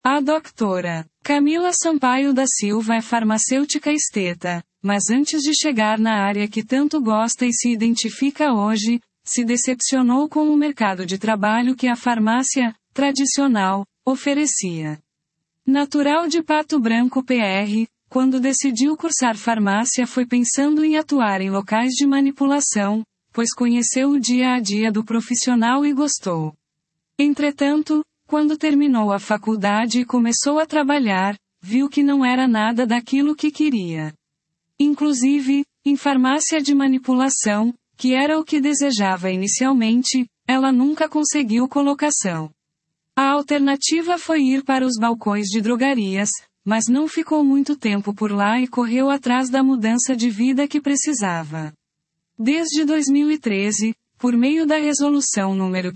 A doutora Camila Sampaio da Silva é farmacêutica esteta, mas antes de chegar na área que tanto gosta e se identifica hoje, se decepcionou com o mercado de trabalho que a farmácia tradicional oferecia. Natural de Pato Branco PR, quando decidiu cursar farmácia foi pensando em atuar em locais de manipulação, pois conheceu o dia a dia do profissional e gostou. Entretanto, quando terminou a faculdade e começou a trabalhar, viu que não era nada daquilo que queria. Inclusive, em farmácia de manipulação, que era o que desejava inicialmente, ela nunca conseguiu colocação. A alternativa foi ir para os balcões de drogarias, mas não ficou muito tempo por lá e correu atrás da mudança de vida que precisava. Desde 2013, por meio da Resolução número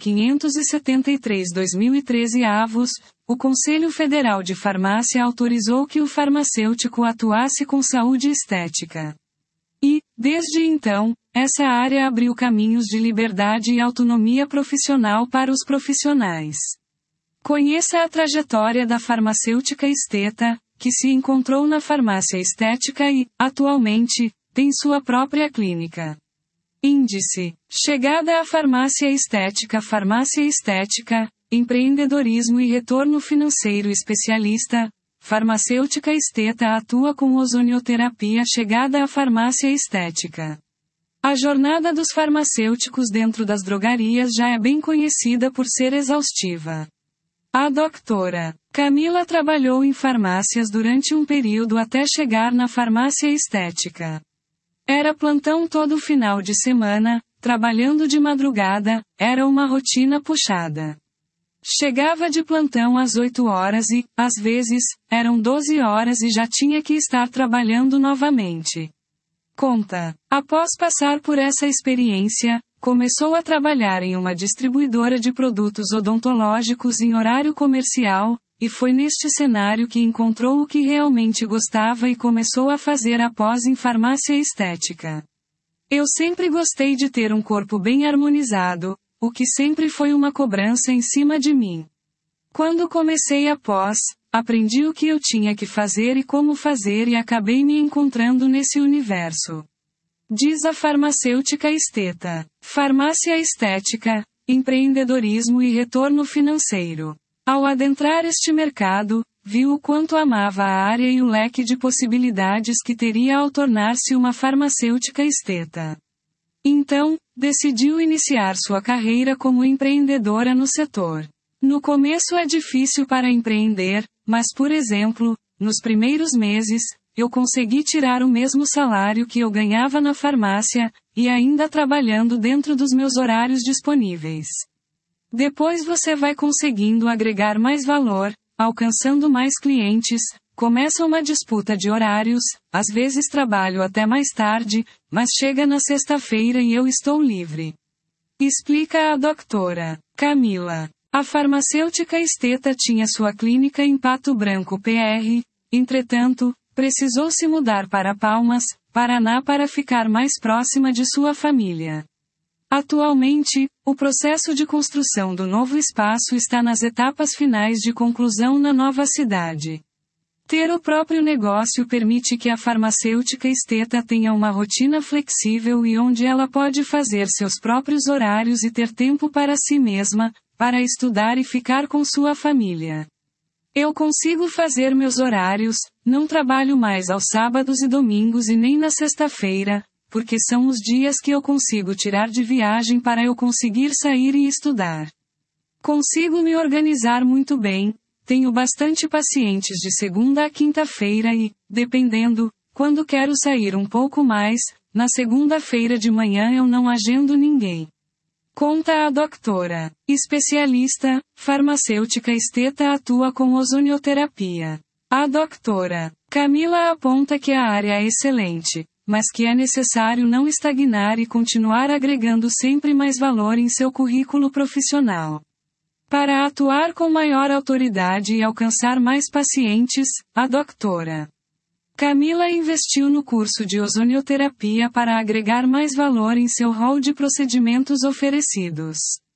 573/2013 AVOS, o Conselho Federal de Farmácia autorizou que o farmacêutico atuasse com saúde estética. E, desde então, essa área abriu caminhos de liberdade e autonomia profissional para os profissionais. Conheça a trajetória da farmacêutica esteta, que se encontrou na farmácia estética e, atualmente, tem sua própria clínica. Índice: chegada à farmácia estética, empreendedorismo e retorno financeiro especialista, farmacêutica esteta atua com ozonioterapia. Chegada à farmácia estética. A jornada dos farmacêuticos dentro das drogarias já é bem conhecida por ser exaustiva. A doutora Camila trabalhou em farmácias durante um período até chegar na farmácia estética. Era plantão todo final de semana, trabalhando de madrugada, era uma rotina puxada. Chegava de plantão às 8 horas e, às vezes, eram 12 horas e já tinha que estar trabalhando novamente. Conta. Após passar por essa experiência, começou a trabalhar em uma distribuidora de produtos odontológicos em horário comercial, e foi neste cenário que encontrou o que realmente gostava e começou a fazer a pós em farmácia estética. Eu sempre gostei de ter um corpo bem harmonizado, o que sempre foi uma cobrança em cima de mim. Quando comecei a pós, aprendi o que eu tinha que fazer e como fazer e acabei me encontrando nesse universo. Diz a farmacêutica esteta. Farmácia estética, empreendedorismo e retorno financeiro. Ao adentrar este mercado, viu o quanto amava a área e o leque de possibilidades que teria ao tornar-se uma farmacêutica esteta. Então, decidiu iniciar sua carreira como empreendedora no setor. No começo é difícil para empreender, mas por exemplo, nos primeiros meses, eu consegui tirar o mesmo salário que eu ganhava na farmácia, e ainda trabalhando dentro dos meus horários disponíveis. Depois você vai conseguindo agregar mais valor, alcançando mais clientes, começa uma disputa de horários, às vezes trabalho até mais tarde, mas chega na sexta-feira e eu estou livre. Explica a doutora Camila. A farmacêutica esteta tinha sua clínica em Pato Branco PR, entretanto, precisou se mudar para Palmas, Paraná para ficar mais próxima de sua família. Atualmente, o processo de construção do novo espaço está nas etapas finais de conclusão na nova cidade. Ter o próprio negócio permite que a farmacêutica esteta tenha uma rotina flexível e onde ela pode fazer seus próprios horários e ter tempo para si mesma, para estudar e ficar com sua família. Eu consigo fazer meus horários, não trabalho mais aos sábados e domingos e nem na sexta-feira, porque são os dias que eu consigo tirar de viagem para eu conseguir sair e estudar. Consigo me organizar muito bem, tenho bastante pacientes de segunda a quinta-feira e, dependendo, quando quero sair um pouco mais, na segunda-feira de manhã eu não agendo ninguém. Conta a doutora. Especialista, farmacêutica esteta atua com ozonioterapia. A doutora Camila aponta que a área é excelente, mas que é necessário não estagnar e continuar agregando sempre mais valor em seu currículo profissional. Para atuar com maior autoridade e alcançar mais pacientes, a doutora Camila investiu no curso de ozonioterapia para agregar mais valor em seu rol de procedimentos oferecidos.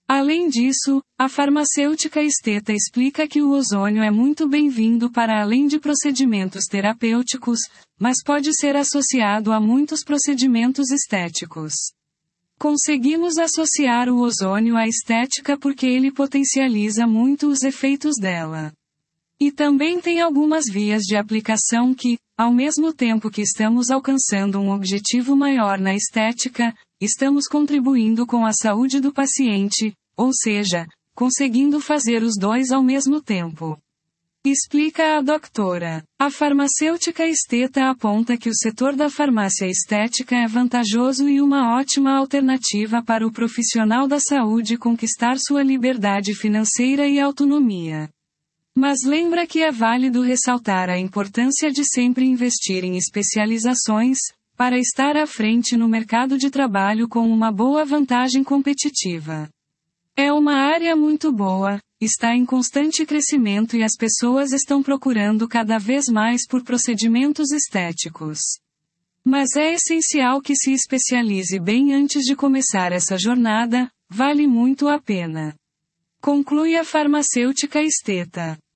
Além disso, a farmacêutica esteta explica que o ozônio é muito bem-vindo para além de procedimentos terapêuticos, mas pode ser associado a muitos procedimentos estéticos. Conseguimos associar o ozônio à estética porque ele potencializa muito os efeitos dela. E também tem algumas vias de aplicação que, ao mesmo tempo que estamos alcançando um objetivo maior na estética, estamos contribuindo com a saúde do paciente, ou seja, conseguindo fazer os dois ao mesmo tempo. Explica a doutora. A farmacêutica esteta aponta que o setor da farmácia estética é vantajoso e uma ótima alternativa para o profissional da saúde conquistar sua liberdade financeira e autonomia. Mas lembra que é válido ressaltar a importância de sempre investir em especializações, para estar à frente no mercado de trabalho com uma boa vantagem competitiva. É uma área muito boa, está em constante crescimento e as pessoas estão procurando cada vez mais por procedimentos estéticos. Mas é essencial que se especialize bem antes de começar essa jornada, vale muito a pena. Conclui a farmacêutica esteta.